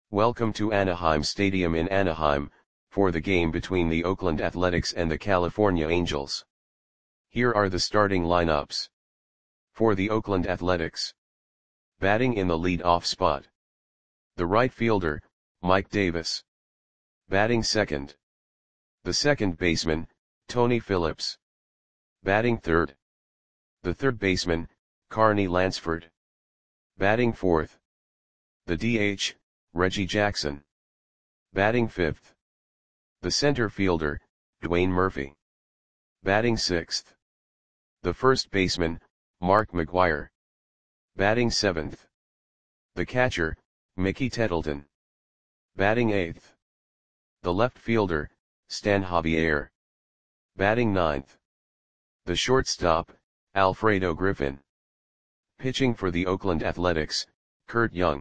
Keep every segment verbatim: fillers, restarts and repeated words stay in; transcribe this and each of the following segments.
Welcome to Anaheim Stadium in Anaheim, for the game between the Oakland Athletics and the California Angels. Here are the starting lineups. For the Oakland Athletics. Batting in the lead-off spot. The right fielder, Mike Davis. Batting second. The second baseman, Tony Phillips. Batting third. The third baseman, Carney Lansford. Batting fourth. The D H, Reggie Jackson. Batting fifth. The center fielder, Dwayne Murphy. Batting sixth. The first baseman, Mark McGwire. Batting seventh. The catcher, Mickey Tettleton. Batting eighth. The left fielder, Stan Javier. Batting ninth. The shortstop, Alfredo Griffin. Pitching for the Oakland Athletics, Kurt Young.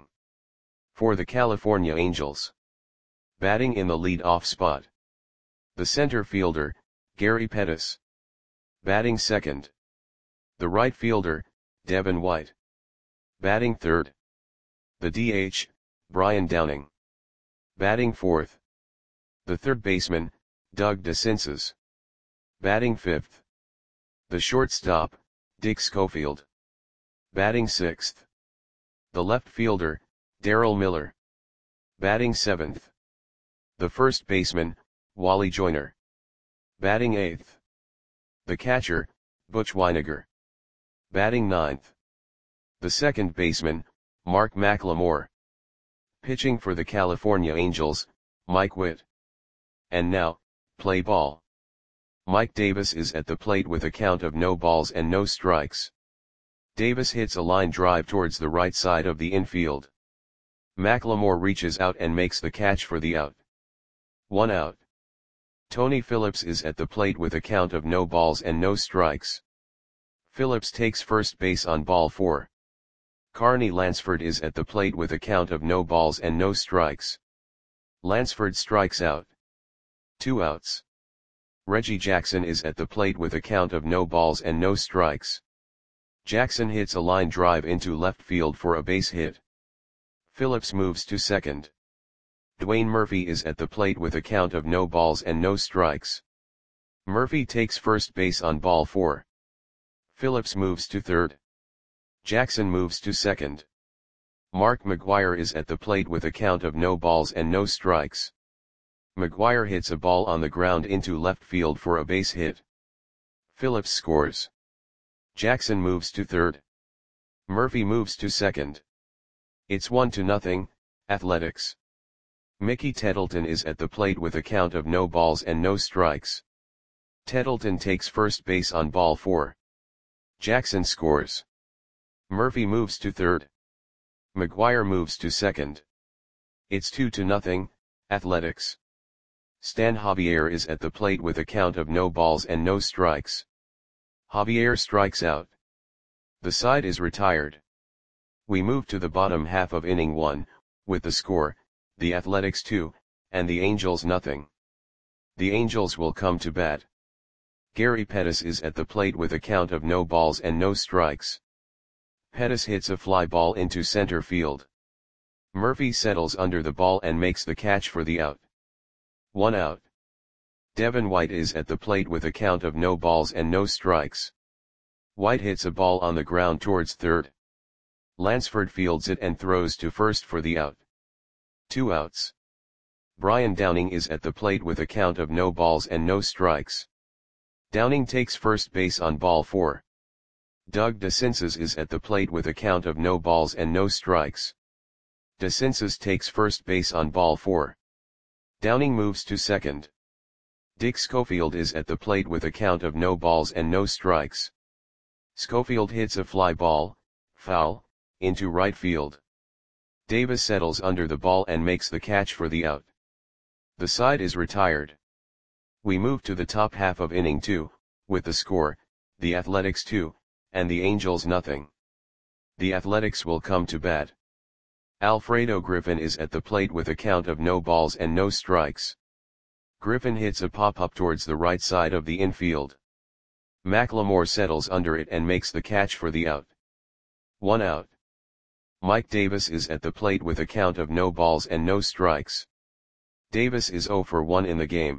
For the California Angels. Batting in the lead-off spot. The center fielder, Gary Pettis. Batting second. The right fielder, Devin White. Batting third. The D H, Brian Downing. Batting fourth. The third baseman, Doug DeCinces. Batting fifth. The shortstop, Dick Schofield. Batting sixth. The left fielder, Darrell Miller. Batting seventh. The first baseman, Wally Joyner. Batting eighth. The catcher, Butch Wynegar. Batting ninth. The second baseman, Mark McLemore. Pitching for the California Angels, Mike Witt. And now, play ball. Mike Davis is at the plate with a count of no balls and no strikes. Davis hits a line drive towards the right side of the infield. McLemore reaches out and makes the catch for the out. One out. Tony Phillips is at the plate with a count of no balls and no strikes. Phillips takes first base on ball four. Carney Lansford is at the plate with a count of no balls and no strikes. Lansford strikes out. Two outs. Reggie Jackson is at the plate with a count of no balls and no strikes. Jackson hits a line drive into left field for a base hit. Phillips moves to second. Dwayne Murphy is at the plate with a count of no balls and no strikes. Murphy takes first base on ball four. Phillips moves to third. Jackson moves to second. Mark McGwire is at the plate with a count of no balls and no strikes. McGwire hits a ball on the ground into left field for a base hit. Phillips scores. Jackson moves to third. Murphy moves to second. It's one to nothing, Athletics. Mickey Tettleton is at the plate with a count of no balls and no strikes. Tettleton takes first base on ball four. Jackson scores. Murphy moves to third. McGwire moves to second. It's two to nothing, Athletics. Stan Javier is at the plate with a count of no balls and no strikes. Javier strikes out. The side is retired. We move to the bottom half of inning one, with the score, the Athletics two, and the Angels nothing. The Angels will come to bat. Gary Pettis is at the plate with a count of no balls and no strikes. Pettis hits a fly ball into center field. Murphy settles under the ball and makes the catch for the out. One out. Devin White is at the plate with a count of no balls and no strikes. White hits a ball on the ground towards third. Lansford fields it and throws to first for the out. Two outs. Brian Downing is at the plate with a count of no balls and no strikes. Downing takes first base on ball four. Doug DeCinces is at the plate with a count of no balls and no strikes. DeCinces takes first base on ball four. Downing moves to second. Dick Schofield is at the plate with a count of no balls and no strikes. Schofield hits a fly ball, foul, into right field. Davis settles under the ball and makes the catch for the out. The side is retired. We move to the top half of inning two, with the score, the Athletics two, and the Angels nothing. The Athletics will come to bat. Alfredo Griffin is at the plate with a count of no balls and no strikes. Griffin hits a pop-up towards the right side of the infield. McLemore settles under it and makes the catch for the out. One out. Mike Davis is at the plate with a count of no balls and no strikes. Davis is zero for one in the game.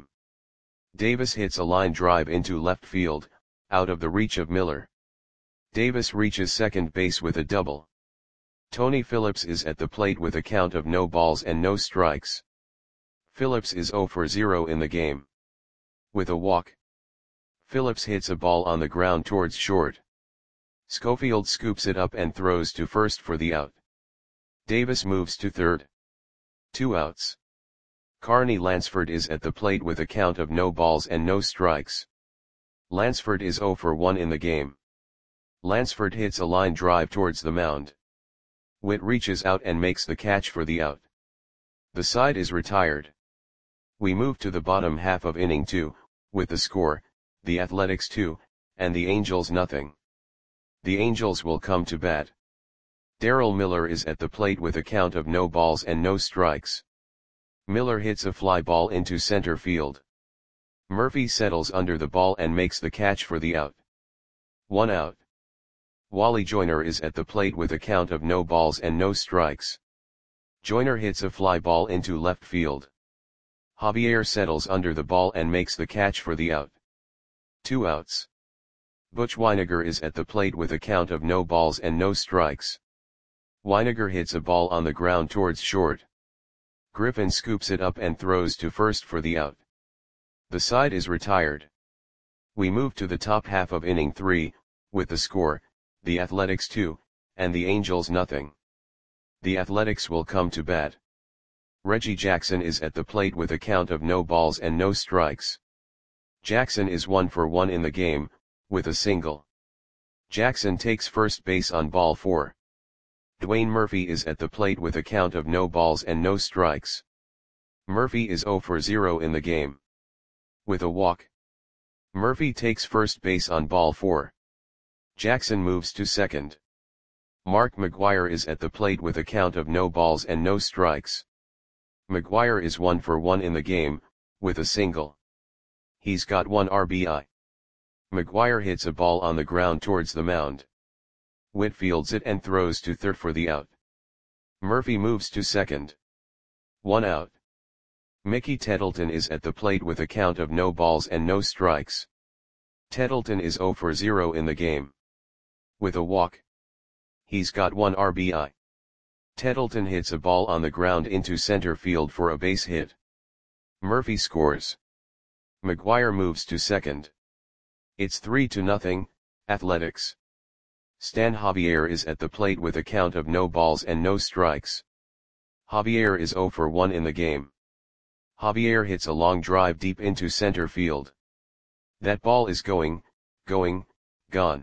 Davis hits a line drive into left field, out of the reach of Miller. Davis reaches second base with a double. Tony Phillips is at the plate with a count of no balls and no strikes. Phillips is zero for zero in the game. With a walk, Phillips hits a ball on the ground towards short. Schofield scoops it up and throws to first for the out. Davis moves to third. Two outs. Carney Lansford is at the plate with a count of no balls and no strikes. Lansford is zero for one in the game. Lansford hits a line drive towards the mound. Witt reaches out and makes the catch for the out. The side is retired. We move to the bottom half of inning two, with the score, the Athletics two, and the Angels nothing. The Angels will come to bat. Darrell Miller is at the plate with a count of no balls and no strikes. Miller hits a fly ball into center field. Murphy settles under the ball and makes the catch for the out. One out. Wally Joyner is at the plate with a count of no balls and no strikes. Joyner hits a fly ball into left field. Javier settles under the ball and makes the catch for the out. Two outs. Butch Weiniger is at the plate with a count of no balls and no strikes. Weiniger hits a ball on the ground towards short. Griffin scoops it up and throws to first for the out. The side is retired. We move to the top half of inning three, with the score, the Athletics two, and the Angels nothing. The Athletics will come to bat. Reggie Jackson is at the plate with a count of no balls and no strikes. Jackson is one for one in the game, with a single. Jackson takes first base on ball four. Dwayne Murphy is at the plate with a count of no balls and no strikes. Murphy is zero for zero in the game. With a walk, Murphy takes first base on ball four. Jackson moves to second. Mark McGwire is at the plate with a count of no balls and no strikes. McGwire is one for one in the game, with a single. He's got one R B I. McGwire hits a ball on the ground towards the mound. Witt fields it and throws to third for the out. Murphy moves to second. One out. Mickey Tettleton is at the plate with a count of no balls and no strikes. Tettleton is zero for zero in the game. With a walk, he's got one R B I. Tettleton hits a ball on the ground into center field for a base hit. Murphy scores. McGwire moves to second. It's three to nothing, Athletics. Stan Javier is at the plate with a count of no balls and no strikes. Javier is zero for one in the game. Javier hits a long drive deep into center field. That ball is going, going, gone.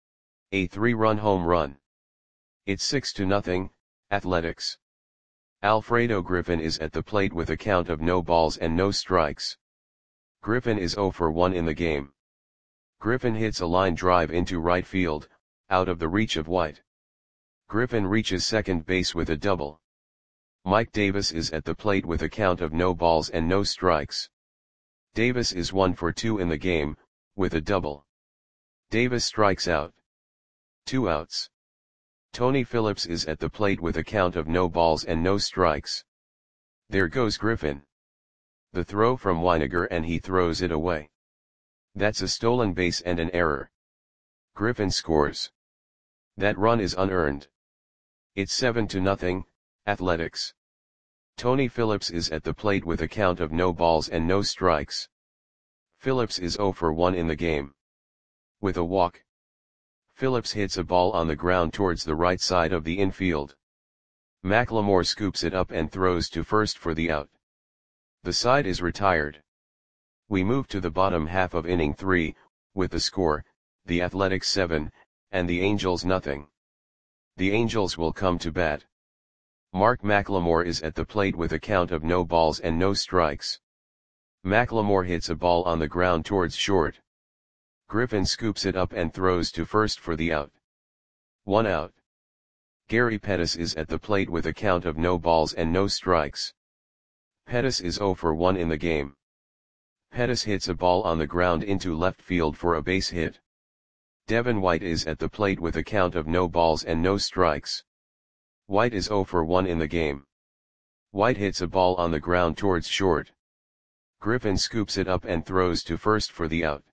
A three-run home run. It's six to nothing, Athletics. Alfredo Griffin is at the plate with a count of no balls and no strikes. Griffin is zero for one in the game. Griffin hits a line drive into right field, out of the reach of White. Griffin reaches second base with a double. Mike Davis is at the plate with a count of no balls and no strikes. Davis is one for two in the game, with a double. Davis strikes out. Two outs. Tony Phillips is at the plate with a count of no balls and no strikes. There goes Griffin. The throw from Weiniger and he throws it away. That's a stolen base and an error. Griffin scores. That run is unearned. It's seven to nothing, Athletics. Tony Phillips is at the plate with a count of no balls and no strikes. Phillips is zero for one in the game. With a walk, Phillips hits a ball on the ground towards the right side of the infield. McLemore scoops it up and throws to first for the out. The side is retired. We move to the bottom half of inning three, with the score, the Athletics seven, and the Angels nothing. The Angels will come to bat. Mark McLemore is at the plate with a count of no balls and no strikes. McLemore hits a ball on the ground towards short. Griffin scoops it up and throws to first for the out. One out. Gary Pettis is at the plate with a count of no balls and no strikes. Pettis is zero for one in the game. Pettis hits a ball on the ground into left field for a base hit. Devin White is at the plate with a count of no balls and no strikes. White is zero for one in the game. White hits a ball on the ground towards short. Griffin scoops it up and throws to first for the out.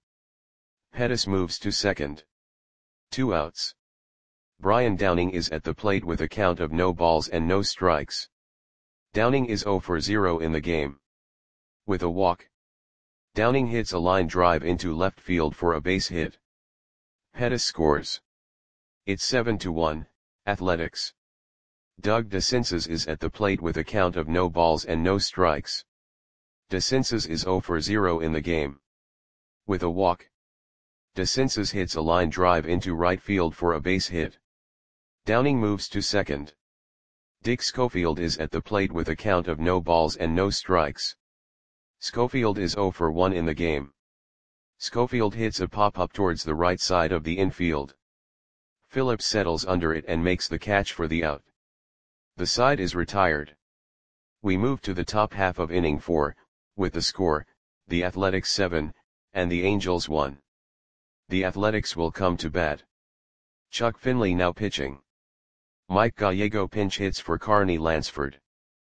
Pettis moves to second. Two outs. Brian Downing is at the plate with a count of no balls and no strikes. Downing is zero for zero in the game. With a walk, Downing hits a line drive into left field for a base hit. Pettis scores. It's seven to one, Athletics. Doug DeCinces is at the plate with a count of no balls and no strikes. DeCinces is zero for zero in the game. With a walk, DeCinces hits a line drive into right field for a base hit. Downing moves to second. Dick Schofield is at the plate with a count of no balls and no strikes. Schofield is zero for one in the game. Schofield hits a pop-up towards the right side of the infield. Phillips settles under it and makes the catch for the out. The side is retired. We move to the top half of inning four, with the score, the Athletics seven, and the Angels one. The Athletics will come to bat. Chuck Finley now pitching. Mike Gallego pinch hits for Carney Lansford.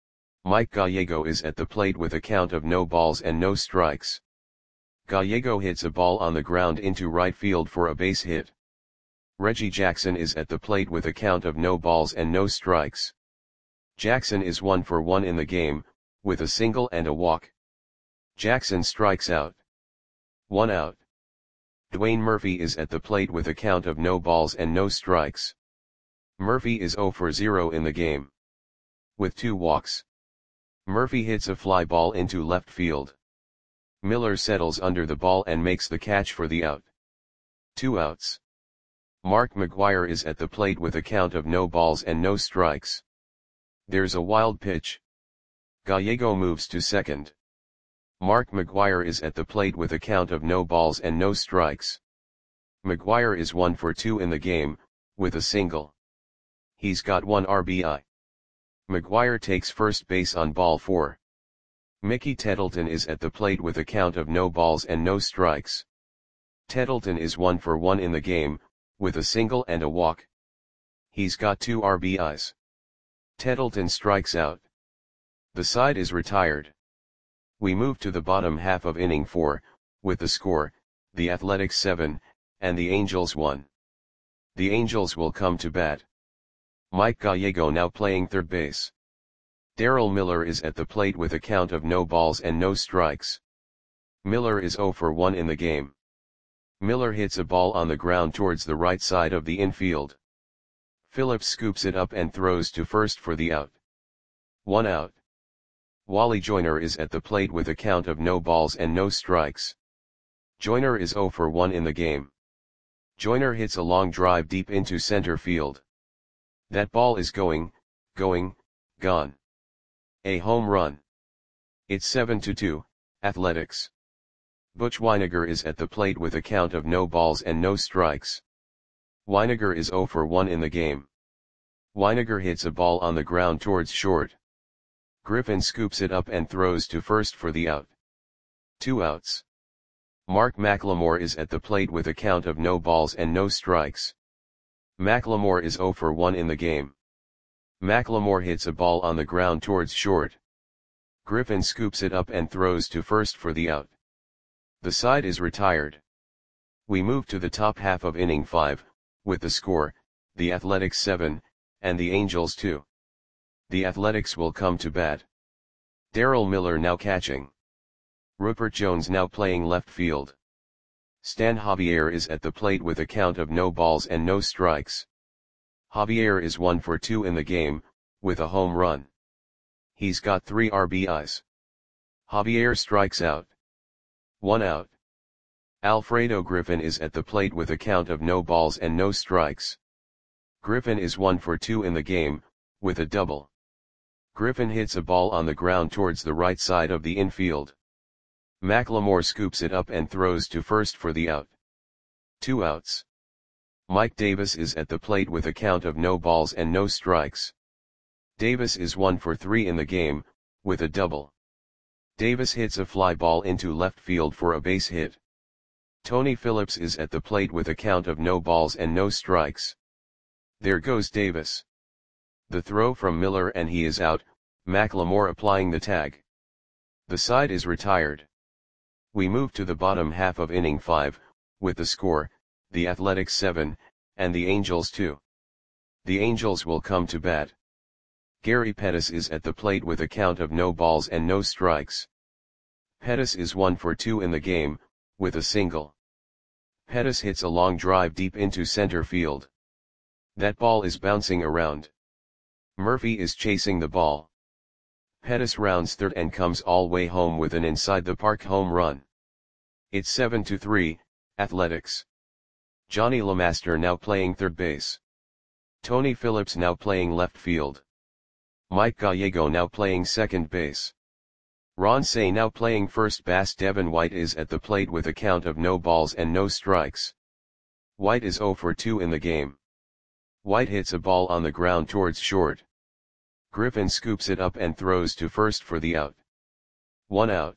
Mike Gallego is at the plate with a count of no balls and no strikes. Gallego hits a ball on the ground into right field for a base hit. Reggie Jackson is at the plate with a count of no balls and no strikes. Jackson is one for one in the game, with a single and a walk. Jackson strikes out. One out. Dwayne Murphy is at the plate with a count of no balls and no strikes. Murphy is zero for zero in the game. With two walks, Murphy hits a fly ball into left field. Miller settles under the ball and makes the catch for the out. Two outs. Mark McGwire is at the plate with a count of no balls and no strikes. There's a wild pitch. Gallego moves to second. Mark McGwire is at the plate with a count of no balls and no strikes. McGwire is one for two in the game, with a single. He's got one R B I. McGwire takes first base on ball four. Mickey Tettleton is at the plate with a count of no balls and no strikes. Tettleton is one for one in the game, with a single and a walk. He's got two R B Is. Tettleton strikes out. The side is retired. We move to the bottom half of inning four, with the score, the Athletics seven, and the Angels one. The Angels will come to bat. Mike Gallego now playing third base. Darrell Miller is at the plate with a count of no balls and no strikes. Miller is zero for one in the game. Miller hits a ball on the ground towards the right side of the infield. Phillips scoops it up and throws to first for the out. One out. Wally Joyner is at the plate with a count of no balls and no strikes. Joyner is zero for one in the game. Joyner hits a long drive deep into center field. That ball is going, going, gone. A home run. It's seven to two, Athletics. Butch Wynegar is at the plate with a count of no balls and no strikes. Wynegar is zero for one in the game. Wynegar hits a ball on the ground towards short. Griffin scoops it up and throws to first for the out. Two outs. Mark McLemore is at the plate with a count of no balls and no strikes. McLemore is zero for one in the game. McLemore hits a ball on the ground towards short. Griffin scoops it up and throws to first for the out. The side is retired. We move to the top half of inning five, with the score, the Athletics seven, and the Angels two. The Athletics will come to bat. Darrell Miller now catching. Rupert Jones now playing left field. Stan Javier is at the plate with a count of no balls and no strikes. Javier is one for two in the game, with a home run. He's got three R B Is. Javier strikes out. One out. Alfredo Griffin is at the plate with a count of no balls and no strikes. Griffin is one for two in the game, with a double. Griffin hits a ball on the ground towards the right side of the infield. McLemore scoops it up and throws to first for the out. Two outs. Mike Davis is at the plate with a count of no balls and no strikes. Davis is one for three in the game, with a double. Davis hits a fly ball into left field for a base hit. Tony Phillips is at the plate with a count of no balls and no strikes. There goes Davis. The throw from Miller and he is out, McLemore applying the tag. The side is retired. We move to the bottom half of inning five, with the score, the Athletics seven, and the Angels two. The Angels will come to bat. Gary Pettis is at the plate with a count of no balls and no strikes. Pettis is one for two in the game, with a single. Pettis hits a long drive deep into center field. That ball is bouncing around. Murphy is chasing the ball. Pettis rounds third and comes all way home with an inside the park home run. It's seven to three, Athletics. Johnny LeMaster now playing third base. Tony Phillips now playing left field. Mike Gallego now playing second base. Ron Cey now playing first base. Devin White is at the plate with a count of no balls and no strikes. White is zero for two in the game. White hits a ball on the ground towards short. Griffin scoops it up and throws to first for the out. One out.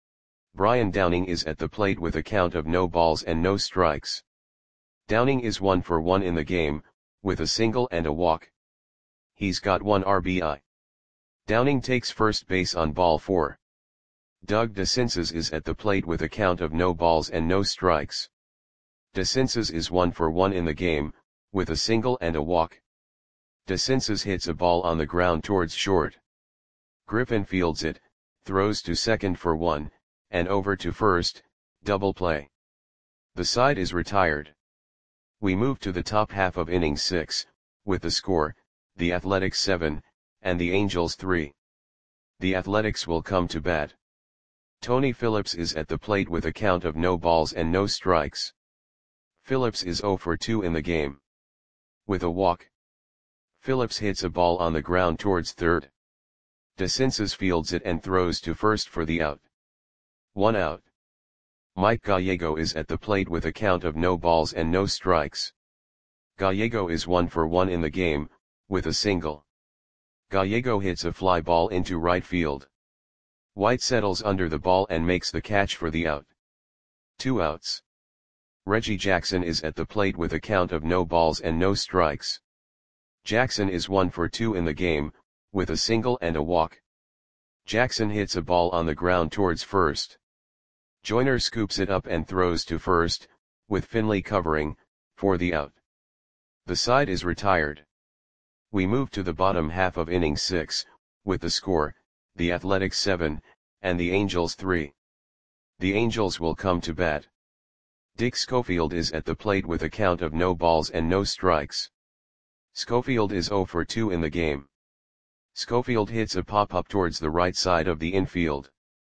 Brian Downing is at the plate with a count of no balls and no strikes. Downing is one for one in the game, with a single and a walk. He's got one R B I. Downing takes first base on ball four. Doug DeCinces is at the plate with a count of no balls and no strikes. DeCinces is one for one in the game, with a single and a walk. DeCinces hits a ball on the ground towards short. Griffin fields it, throws to second for one, and over to first, double play. The side is retired. We move to the top half of inning six, with the score, the Athletics seven, and the Angels three. The Athletics will come to bat. Tony Phillips is at the plate with a count of no balls and no strikes. Phillips is zero for two in the game. With a walk. Phillips hits a ball on the ground towards third. DeCinces fields it and throws to first for the out. One out. Mike Gallego is at the plate with a count of no balls and no strikes. Gallego is one for one in the game, with a single. Gallego hits a fly ball into right field. White settles under the ball and makes the catch for the out. Two outs. Reggie Jackson is at the plate with a count of no balls and no strikes. Jackson is one for two in the game, with a single and a walk. Jackson hits a ball on the ground towards first. Joyner scoops it up and throws to first, with Finley covering, for the out. The side is retired. We move to the bottom half of inning six, with the score, the Athletics seven, and the Angels three. The Angels will come to bat. Dick Schofield is at the plate with a count of no balls and no strikes. Schofield is zero for two in the game. Schofield hits a pop-up towards the right side of the infield.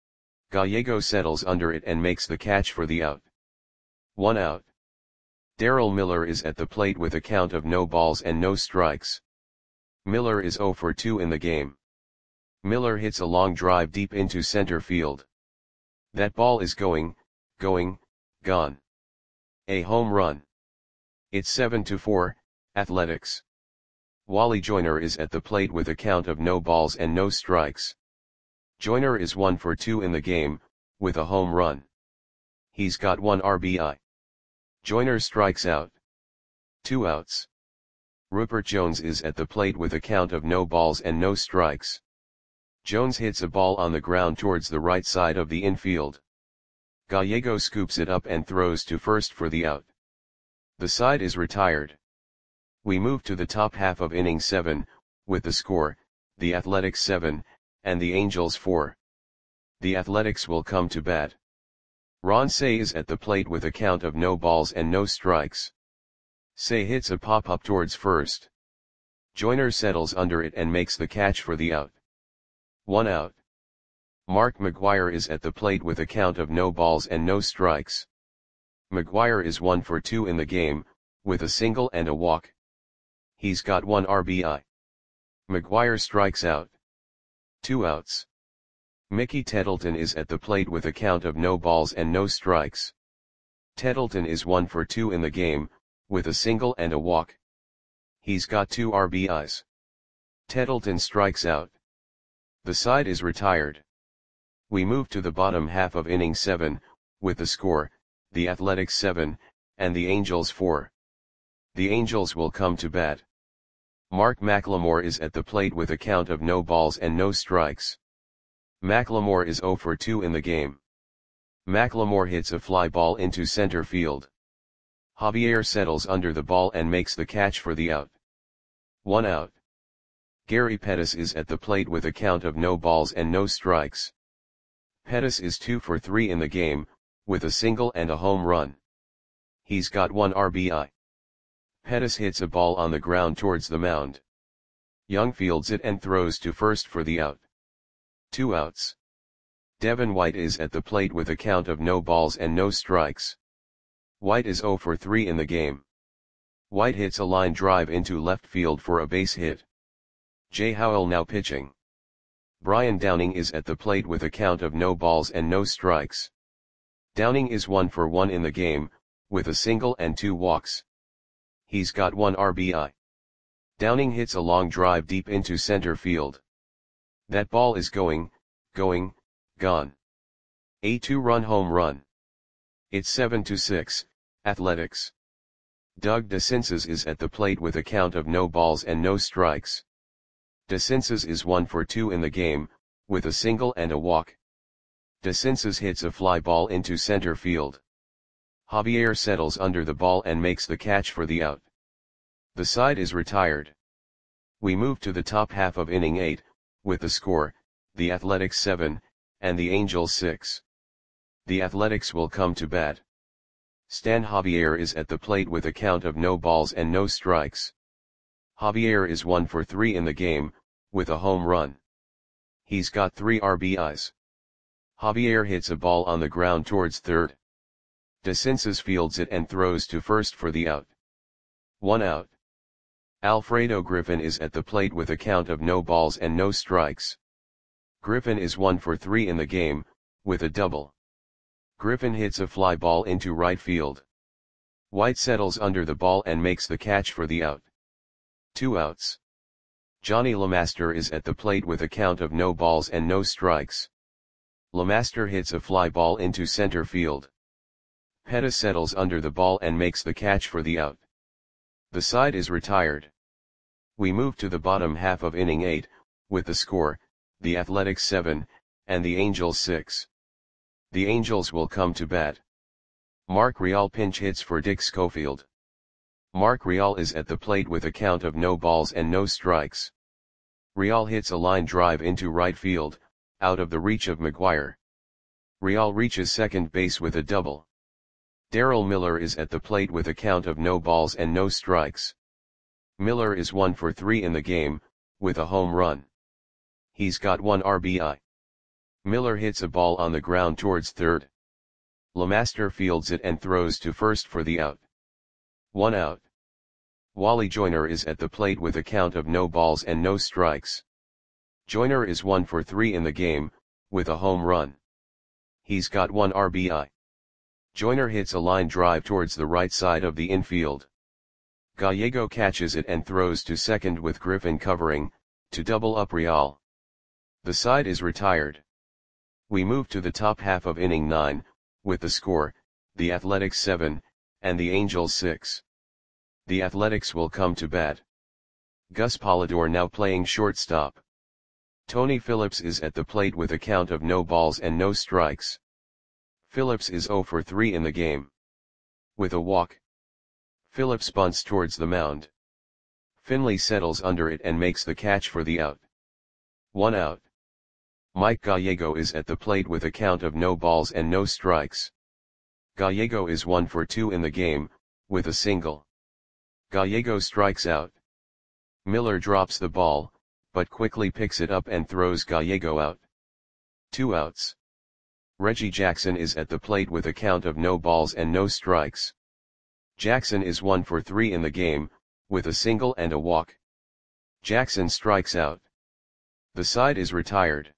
Gallego settles under it and makes the catch for the out. One out. Darrell Miller is at the plate with a count of no balls and no strikes. Miller is zero for two in the game. Miller hits a long drive deep into center field. That ball is going, going, gone. A home run. It's seven to four, Athletics. Wally Joyner is at the plate with a count of no balls and no strikes. Joyner is one for two in the game, with a home run. He's got one R B I. Joyner strikes out. Two outs. Rupert Jones is at the plate with a count of no balls and no strikes. Jones hits a ball on the ground towards the right side of the infield. Gallego scoops it up and throws to first for the out. The side is retired. We move to the top half of inning seven, with the score, the Athletics seven, and the Angels four. The Athletics will come to bat. Ron Cey is at the plate with a count of no balls and no strikes. Cey hits a pop-up towards first. Joyner settles under it and makes the catch for the out. One out. Mark McGwire is at the plate with a count of no balls and no strikes. McGwire is one for two in the game, with a single and a walk. He's got one R B I. McGwire strikes out. Two outs. Mickey Tettleton is at the plate with a count of no balls and no strikes. Tettleton is one for two in the game, with a single and a walk. He's got two R B Is. Tettleton strikes out. The side is retired. We move to the bottom half of inning seven, with the score, the Athletics seven, and the Angels four. The Angels will come to bat. Mark McLemore is at the plate with a count of no balls and no strikes. McLemore is zero for two in the game. McLemore hits a fly ball into center field. Javier settles under the ball and makes the catch for the out. One out. Gary Pettis is at the plate with a count of no balls and no strikes. Pettis is two for three in the game, with a single and a home run. He's got one R B I. Pettis hits a ball on the ground towards the mound. Young fields it and throws to first for the out. Two outs. Devin White is at the plate with a count of no balls and no strikes. White is zero for three in the game. White hits a line drive into left field for a base hit. Jay Howell now pitching. Brian Downing is at the plate with a count of no balls and no strikes. Downing is one for one in the game, with a single and two walks. He's got one R B I. Downing hits a long drive deep into center field. That ball is going, going, gone. A two-run home run. It's seven to six, Athletics. Doug DeCinces is at the plate with a count of no balls and no strikes. DeCinces is one for two in the game, with a single and a walk. DeCinces hits a fly ball into center field. Javier settles under the ball and makes the catch for the out. The side is retired. We move to the top half of inning eight, with the score, the Athletics seven, and the Angels six. The Athletics will come to bat. Stan Javier is at the plate with a count of no balls and no strikes. Javier is one for three in the game, with a home run. He's got three R B Is. Javier hits a ball on the ground towards third. DeCinces fields it and throws to first for the out. One out. Alfredo Griffin is at the plate with a count of no balls and no strikes. Griffin is one for three in the game, with a double. Griffin hits a fly ball into right field. White settles under the ball and makes the catch for the out. Two outs. Johnny LeMaster is at the plate with a count of no balls and no strikes. LeMaster hits a fly ball into center field. Pettis settles under the ball and makes the catch for the out. The side is retired. We move to the bottom half of inning eight, with the score, the Athletics seven, and the Angels six. The Angels will come to bat. Mark Real pinch hits for Dick Schofield. Mark Real is at the plate with a count of no balls and no strikes. Real hits a line drive into right field, out of the reach of McGuire. Real reaches second base with a double. Darrell Miller is at the plate with a count of no balls and no strikes. Miller is one for three in the game, with a home run. He's got one R B I. Miller hits a ball on the ground towards third. LeMaster fields it and throws to first for the out. One out. Wally Joyner is at the plate with a count of no balls and no strikes. Joyner is one for three in the game, with a home run. He's got one R B I. Joyner hits a line drive towards the right side of the infield. Gallego catches it and throws to second with Griffin covering, to double up Real. The side is retired. We move to the top half of inning nine, with the score, the Athletics seven, and the Angels six. The Athletics will come to bat. Gus Polidor now playing shortstop. Tony Phillips is at the plate with a count of no balls and no strikes. Phillips is zero for three in the game. With a walk. Phillips bunts towards the mound. Finley settles under it and makes the catch for the out. One out. Mike Gallego is at the plate with a count of no balls and no strikes. Gallego is one for two in the game, with a single. Gallego strikes out. Miller drops the ball, but quickly picks it up and throws Gallego out. Two outs. Reggie Jackson is at the plate with a count of no balls and no strikes. Jackson is one for three in the game, with a single and a walk. Jackson strikes out. The side is retired.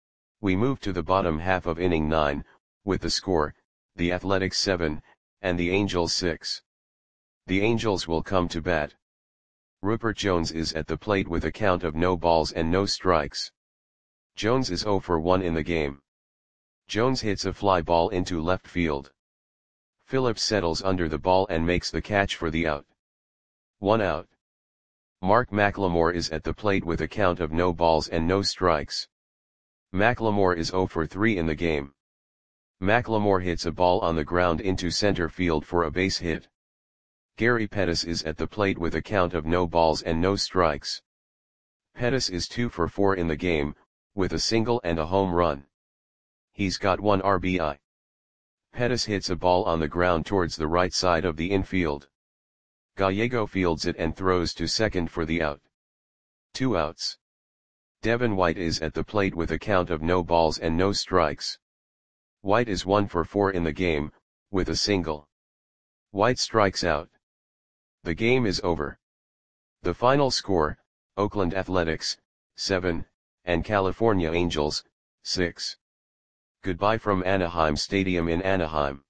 We move to the bottom half of inning nine, with the score, the Athletics seven, and the Angels six. The Angels will come to bat. Rupert Jones is at the plate with a count of no balls and no strikes. Jones is zero for one in the game. Jones hits a fly ball into left field. Phillips settles under the ball and makes the catch for the out. One out. Mark McLemore is at the plate with a count of no balls and no strikes. McLemore is zero for three in the game. McLemore hits a ball on the ground into center field for a base hit. Gary Pettis is at the plate with a count of no balls and no strikes. Pettis is two for four in the game, with a single and a home run. He's got one R B I. Pettis hits a ball on the ground towards the right side of the infield. Gallego fields it and throws to second for the out. Two outs. Devin White is at the plate with a count of no balls and no strikes. White is one for four in the game, with a single. White strikes out. The game is over. The final score, Oakland Athletics, seven, and California Angels, six. Goodbye from Anaheim Stadium in Anaheim.